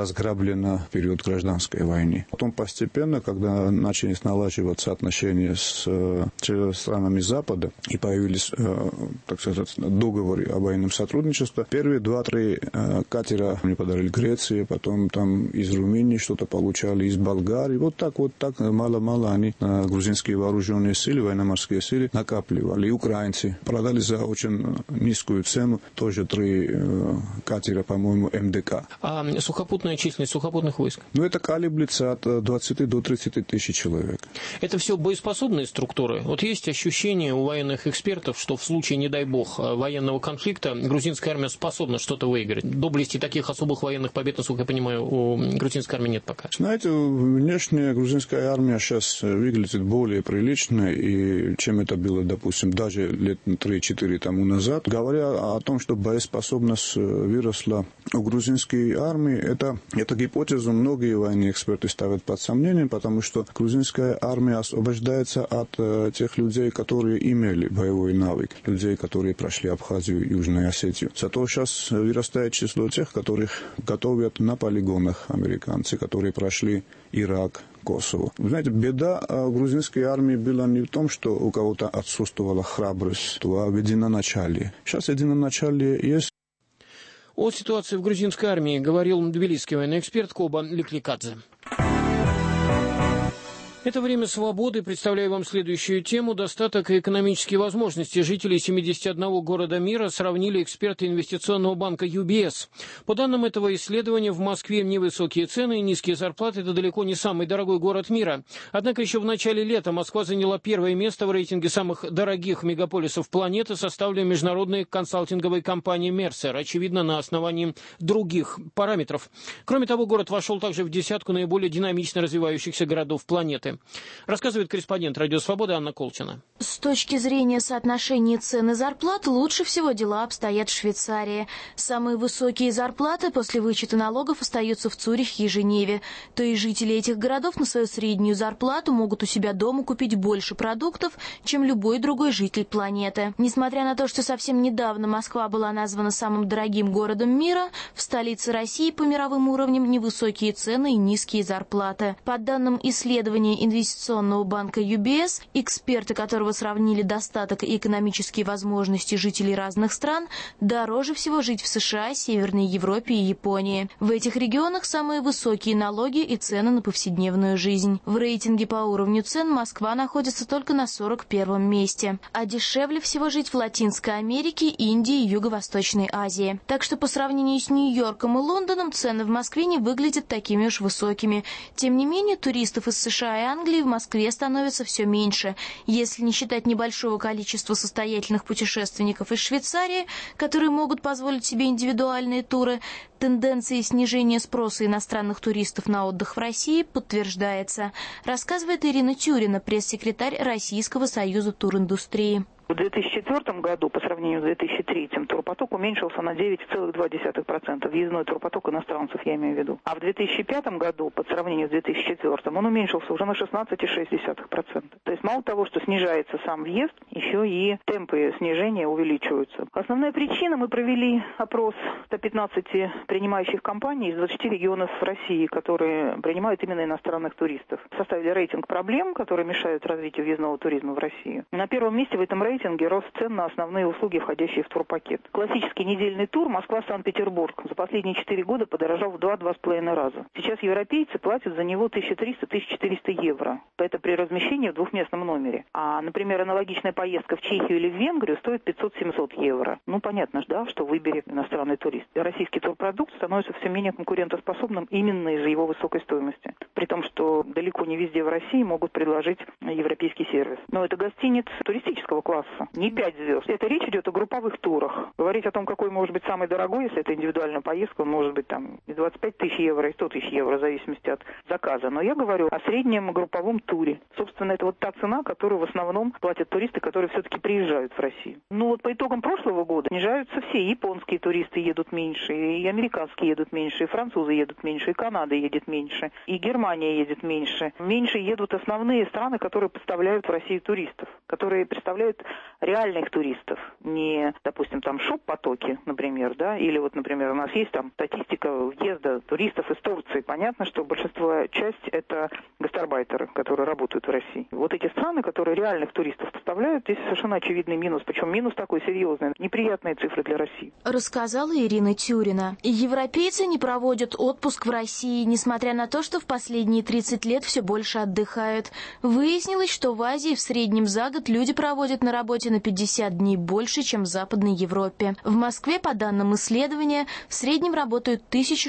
в период гражданской войны. Потом постепенно, когда начались налаживаться отношения с странами Запада и появились, так сказать, договоры о военном сотрудничестве, первые 2-3 катера мне подарили Греции, потом там из Румынии что-то получали, из Болгарии. Вот так мало-мало они грузинские вооруженные силы, военно-морские силы накапливали. И украинцы продали за очень низкую цену тоже 3 катера, по-моему, МДК. А сухопутная численность сухопутных войск? Ну, это колеблется от 20 до 30 тысяч человек. Это все боеспособные структуры? Вот есть ощущение у военных экспертов, что в случае, не дай бог, военного конфликта грузинская армия способна что-то выиграть. Доблести таких особых военных побед, насколько я понимаю, у грузинской армии нет пока. Знаете, внешняя грузинская армия сейчас выглядит более прилично, и чем это было, допустим, даже лет 3-4 тому назад. Говоря о том, что боеспособность выросла у грузинской армии, это гипотезу многие военные эксперты ставят под сомнение, потому что грузинская армия освобождается от тех людей, которые имели боевой навык, людей, которые прошли Абхазию и Южную Осетию. Зато сейчас вырастает число тех, которых готовят на полигонах американцы, которые прошли Ирак, Косово. Вы знаете, беда грузинской армии была не в том, что у кого-то отсутствовала храбрость, а в единоначалии. Сейчас единоначалие есть. О ситуации в грузинской армии говорил тбилисский военный эксперт Коба Ликликадзе. Это «Время свободы». Представляю вам следующую тему. Достаток и экономические возможности жителей 71 города мира сравнили эксперты инвестиционного банка UBS. По данным этого исследования, в Москве невысокие цены и низкие зарплаты – это далеко не самый дорогой город мира. Однако еще в начале лета Москва заняла первое место в рейтинге самых дорогих мегаполисов планеты, составленной международной консалтинговой компанией Mercer, очевидно, на основании других параметров. Кроме того, город вошел также в десятку наиболее динамично развивающихся городов планеты. Рассказывает корреспондент «Радио Свобода» Анна Колчина. С точки зрения соотношения цен и зарплат лучше всего дела обстоят в Швейцарии. Самые высокие зарплаты после вычета налогов остаются в Цюрихе и Женеве. То есть жители этих городов на свою среднюю зарплату могут у себя дома купить больше продуктов, чем любой другой житель планеты. Несмотря на то, что совсем недавно Москва была названа самым дорогим городом мира, в столице России по мировым уровням невысокие цены и низкие зарплаты. По данным исследования инвестиционного банка UBS, эксперты которого сравнили достаток и экономические возможности жителей разных стран, дороже всего жить в США, Северной Европе и Японии. В этих регионах самые высокие налоги и цены на повседневную жизнь. В рейтинге по уровню цен Москва находится только на 41-м месте. А дешевле всего жить в Латинской Америке, Индии и Юго-Восточной Азии. Так что по сравнению с Нью-Йорком и Лондоном цены в Москве не выглядят такими уж высокими. Тем не менее, туристов из США и Англии в Москве становится все меньше. Если не считать небольшого количества состоятельных путешественников из Швейцарии, которые могут позволить себе индивидуальные туры, тенденция снижения спроса иностранных туристов на отдых в России подтверждается, рассказывает Ирина Тюрина, пресс-секретарь Российского союза туриндустрии. В 2004 году по сравнению с 2003 турпоток уменьшился на 9,2%. Въездной турпоток иностранцев, я имею в виду. А в 2005 году по сравнению с 2004 он уменьшился уже на 16,6%. То есть мало того, что снижается сам въезд, еще и темпы снижения увеличиваются. Основная причина: мы провели опрос 115 принимающих компаний из 20 регионов России, которые принимают именно иностранных туристов. Составили рейтинг проблем, которые мешают развитию въездного туризма в Россию. На первом месте в этом рейтинге рейтинге рост цен на основные услуги, входящие в турпакет. Классический недельный тур Москва-Санкт-Петербург за последние 4 года подорожал в 2-2,5 раза. Сейчас европейцы платят за него 1300-1400 евро. Это при размещении в двухместном номере. А, например, аналогичная поездка в Чехию или в Венгрию стоит 500-700 евро. Ну, понятно, да, что выберет иностранный турист. Российский турпродукт становится все менее конкурентоспособным именно из-за его высокой стоимости. При том, что далеко не везде в России могут предложить европейский сервис. Но это гостиница туристического класса, не 5 звезд. Это речь идет о групповых турах. Говорить о том, какой может быть самый дорогой, если это индивидуальная поездка, он может быть там и 25 тысяч евро, и 100 тысяч евро, в зависимости от заказа. Но я говорю о среднем групповом туре. Собственно, это вот та цена, которую в основном платят туристы, которые все-таки приезжают в Россию. Ну вот по итогам прошлого года снижаются все. И японские туристы едут меньше, и американские едут меньше, и французы едут меньше, и Канада едет меньше, и Германия едет меньше. Меньше едут основные страны, которые поставляют в Россию туристов, которые представляют реальных туристов. Не, допустим, там шоп-потоки, например, да, или вот, например, у нас есть там статистика въезда туристов из Турции. Понятно, что большинство часть это гастарбайтеры, которые работают в России. Вот эти страны, которые реальных туристов поставляют, здесь совершенно очевидный минус. Причем минус такой серьезный. Неприятные цифры для России. Рассказала Ирина Тюрина. Европейцы не проводят отпуск в России, несмотря на то, что в последние 30 лет все больше отдыхают. Выяснилось, что в Азии в среднем за год люди проводят на работе на 50 дней больше, чем в Западной Европе. В Москве, по данным исследования, в среднем работают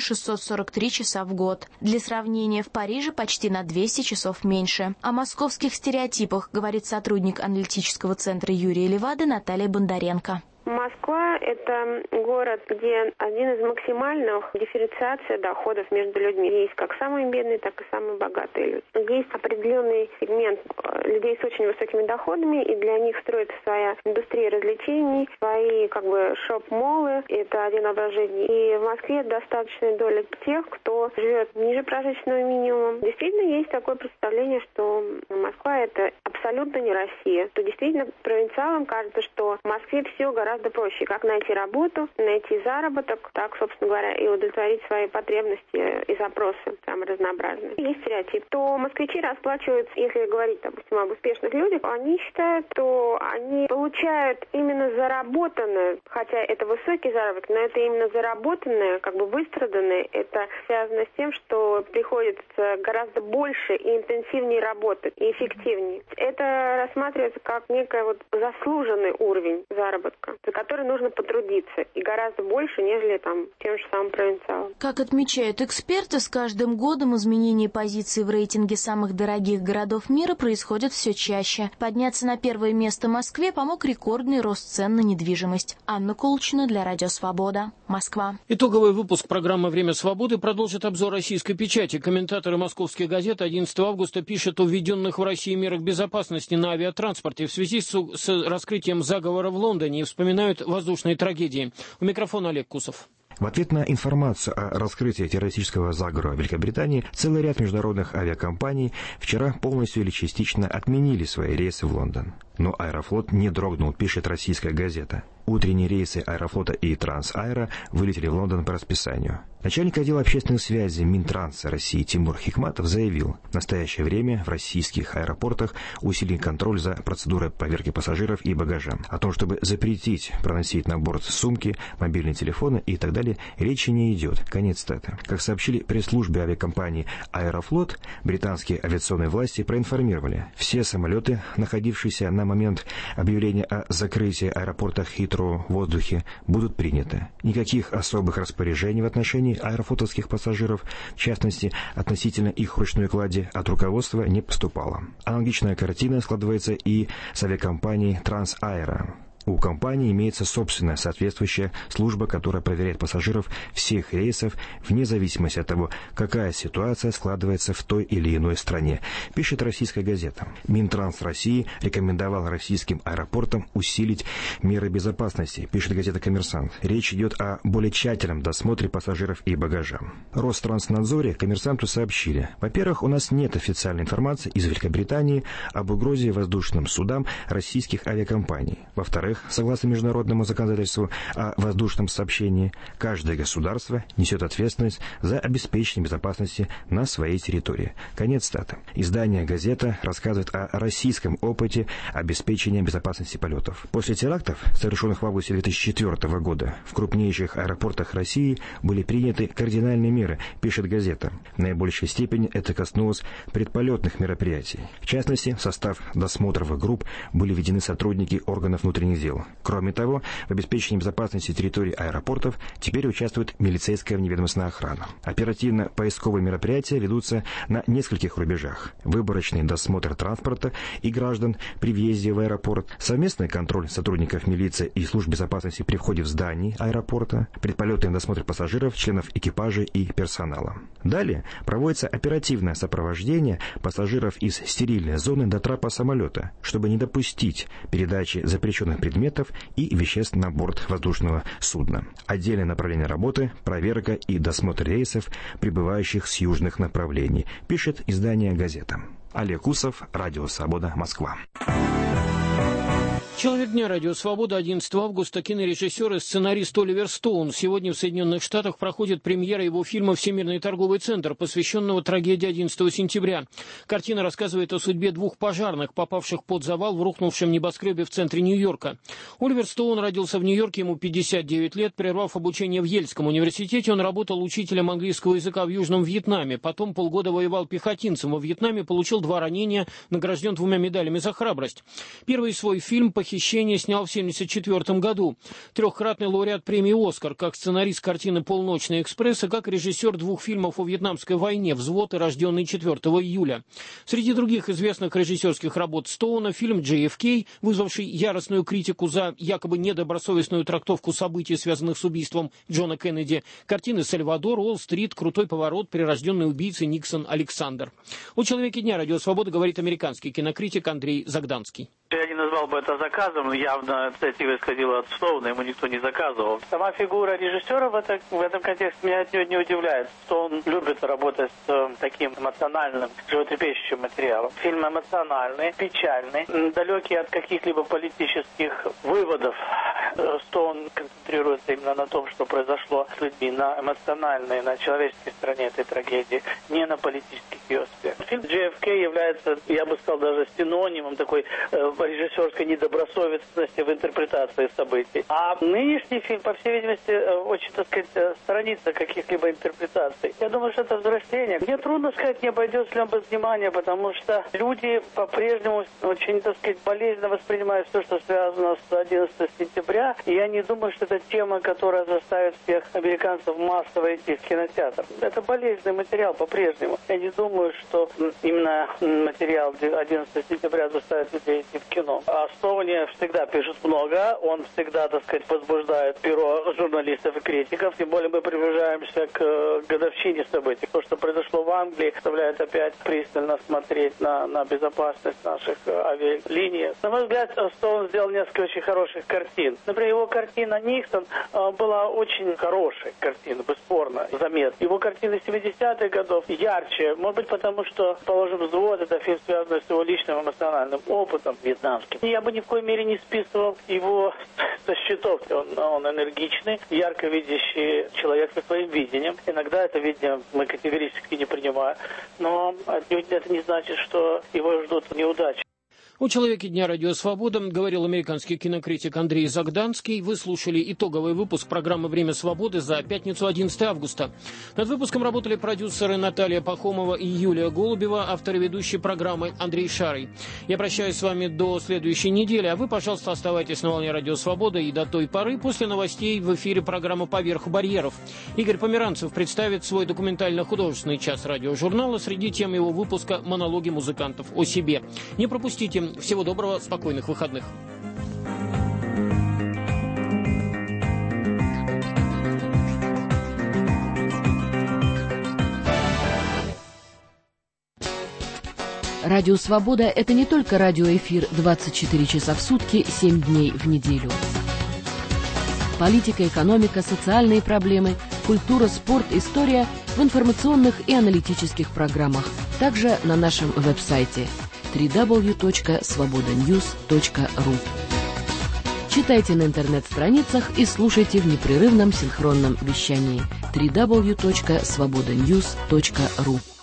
1643 часа в год. Для сравнения, в Париже почти на 200 часов меньше. О московских стереотипах говорит сотрудник аналитического центра Юрия Левады Наталья Бондаренко. Москва – это город, где один из максимальных дифференциаций доходов между людьми. Есть как самые бедные, так и самые богатые люди. Есть определенный сегмент людей с очень высокими доходами, и для них строится своя индустрия развлечений, свои шоп-моллы. Это один образ жизни. И в Москве достаточная доля тех, кто живет ниже прожиточного минимума. Действительно, есть такое представление, что Москва – это абсолютно не Россия. То действительно провинциалам кажется, что в Москве все гораздо проще. Как найти работу, найти заработок, так, собственно говоря, и удовлетворить свои потребности и запросы самые разнообразные. Есть стереотип. То москвичи расплачиваются, если говорить, допустим, об успешных людях, они считают, что они получают именно заработанное, хотя это высокий заработок, но это именно заработанное, выстраданное. Это связано с тем, что приходится гораздо больше и интенсивнее работать, и эффективнее. Это рассматривается как некий заслуженный уровень заработка, за который нужно потрудиться, и гораздо больше, нежели тем же самым провинциалам. Как отмечают эксперты, с каждым годом изменение позиции в рейтинге самых дорогих городов мира происходит все чаще. Подняться на первое место Москве помог рекордный рост цен на недвижимость. Анна Кулчина для Радио Свобода, Москва. Итоговый выпуск программы «Время свободы» продолжит обзор российской печати. Комментаторы московских газет 11 августа пишут о введенных в России мерах безопасности на авиатранспорте в связи с раскрытием заговора в Лондоне и вспоминают воздушные трагедии. У микрофона Олег Кусов. В ответ на информацию о раскрытии террористического заговора в Великобритании, целый ряд международных авиакомпаний вчера полностью или частично отменили свои рейсы в Лондон. Но Аэрофлот не дрогнул, пишет российская газета. Утренние рейсы Аэрофлота и Трансаэро вылетели в Лондон по расписанию. Начальник отдела общественных связей Минтранса России Тимур Хикматов заявил, в настоящее время в российских аэропортах усилен контроль за процедурой проверки пассажиров и багажа. О том, чтобы запретить проносить на борт сумки, мобильные телефоны и так далее, речи не идет. Конец цитаты. Как сообщили пресс-службе авиакомпании Аэрофлот, британские авиационные власти проинформировали, все самолеты, находившиеся на момент объявления о закрытии аэропорта Хитроу в воздухе, будут приняты. Никаких особых распоряжений в отношении аэрофлотовских пассажиров, в частности, относительно их ручной клади, от руководства не поступало. Аналогичная картина складывается и с авиакомпанией Трансаэро. У компании имеется собственная соответствующая служба, которая проверяет пассажиров всех рейсов вне зависимости от того, какая ситуация складывается в той или иной стране, пишет российская газета. Минтранс России рекомендовал российским аэропортам усилить меры безопасности, пишет газета «Коммерсант». Речь идет о более тщательном досмотре пассажиров и багажа. Ространснадзоре «Коммерсанту» сообщили: во-первых, у нас нет официальной информации из Великобритании об угрозе воздушным судам российских авиакомпаний. Во-вторых, Во-вторых, согласно международному законодательству о воздушном сообщении, каждое государство несет ответственность за обеспечение безопасности на своей территории. Конец цитаты. Издание «Газета» рассказывает о российском опыте обеспечения безопасности полетов. После терактов, совершенных в августе 2004 года, в крупнейших аэропортах России были приняты кардинальные меры, пишет «Газета». В наибольшей степени это коснулось предполетных мероприятий. В частности, в состав досмотровых групп были введены сотрудники органов внутренних дел. Кроме того, в обеспечении безопасности территории аэропортов теперь участвует милицейская вневедомственная охрана. Оперативно-поисковые мероприятия ведутся на нескольких рубежах. Выборочный досмотр транспорта и граждан при въезде в аэропорт, совместный контроль сотрудников милиции и служб безопасности при входе в здание аэропорта, предполетный досмотр пассажиров, членов экипажа и персонала. Далее проводится оперативное сопровождение пассажиров из стерильной зоны до трапа самолета, чтобы не допустить передачи запрещенных предметов и веществ на борт воздушного судна. Отдельное направление работы – проверка и досмотр рейсов, прибывающих с южных направлений, пишет издание «Газета». Олег Усов, Радио Свобода, Москва. Человек дня «Радио Свобода», 11 августа, кинорежиссер и сценарист Оливер Стоун. Сегодня в Соединенных Штатах проходит премьера его фильма «Всемирный торговый центр», посвященного трагедии 11 сентября. Картина рассказывает о судьбе двух пожарных, попавших под завал в рухнувшем небоскребе в центре Нью-Йорка. Оливер Стоун родился в Нью-Йорке, ему 59 лет. Прервав обучение в Ельском университете, он работал учителем английского языка в Южном Вьетнаме. Потом полгода воевал пехотинцем во Вьетнаме, получил 2 ранения, награжден 2 медалями за храбрость. Первый свой фильм «Похищение» снял в 1974 году. 3-кратный лауреат премии «Оскар», как сценарист картины «Полночный экспресс» и как режиссер 2 фильмов о Вьетнамской войне «Взвод» и «Рожденный 4 июля». Среди других известных режиссерских работ Стоуна фильм «JFK», вызвавший яростную критику за якобы недобросовестную трактовку событий, связанных с убийством Джона Кеннеди, картины «Сальвадор», «Уолл-стрит», «Крутой поворот», «Прирожденный убийца» Никсон Александр. О «Человеке дня» «Радио Свобода» говорит американский кинокритик Андрей Загданский. Я не назвал бы это заказом, явно инициатива исходила от Стоуна, ему никто не заказывал. Сама фигура режиссера в этом контексте меня отнюдь не удивляет. Стоун любит работать с таким эмоциональным, животрепещущим материалом. Фильм эмоциональный, печальный, далекий от каких-либо политических выводов. Стоун концентрируется именно на том, что произошло с людьми, на эмоциональной, на человеческой стороне этой трагедии, не на политических ее аспектах. Фильм JFK является, я бы сказал, даже синонимом такой режиссерской недобросовестности в интерпретации событий. А нынешний фильм, по всей видимости, очень, так сказать, сторонится каких-либо интерпретаций. Я думаю, что это взросление. Мне трудно сказать, не обойдется ли он без внимания, потому что люди по-прежнему очень, так сказать, болезненно воспринимают все, что связано с 11 сентября. И я не думаю, что это тема, которая заставит всех американцев массово идти в кинотеатр. Это болезненный материал по-прежнему. Я не думаю, что именно материал 11 сентября заставит людей идти в кино. О Стоуне всегда пишут много, он всегда, так сказать, возбуждает перо журналистов и критиков, тем более мы приближаемся к годовщине событий. То, что произошло в Англии, заставляет опять пристально смотреть на безопасность наших авиалиний. На мой взгляд, Стоун сделал несколько очень хороших картин. Например, его картина «Никсон» была очень хорошей картиной, бесспорно, заметной. Его картины 70-х годов ярче, может быть, потому что, положим, «Взвод» — это фильм, связанный с его личным эмоциональным опытом вьетнамским. Я бы ни в коей мере не списывал его со счетов. Он энергичный, ярко видящий человек со своим видением. Иногда это видение мы категорически не принимаем. Но это не значит, что его ждут неудачи. О «Человеке дня» «Радио Свобода» говорил американский кинокритик Андрей Загданский. Вы слушали итоговый выпуск программы «Время свободы» за пятницу, 11 августа. Над выпуском работали продюсеры Наталья Пахомова и Юлия Голубева, авторы ведущей программы Андрей Шарый. Я прощаюсь с вами до следующей недели, а вы, пожалуйста, оставайтесь на волне «Радио Свобода» и до той поры. После новостей в эфире программа «Поверх барьеров». Игорь Померанцев представит свой документально-художественный час радиожурнала. Среди тем его выпуска «Монологи музыкантов о себе». Не пропустите. Всего доброго, спокойных выходных. Радио «Свобода» — это не только радиоэфир 24 часа в сутки, 7 дней в неделю. Политика, экономика, социальные проблемы, культура, спорт, история в информационных и аналитических программах. Также на нашем веб-сайте www.svobodanews.ru. Читайте на интернет-страницах и слушайте в непрерывном синхронном вещании www.svobodanews.ru.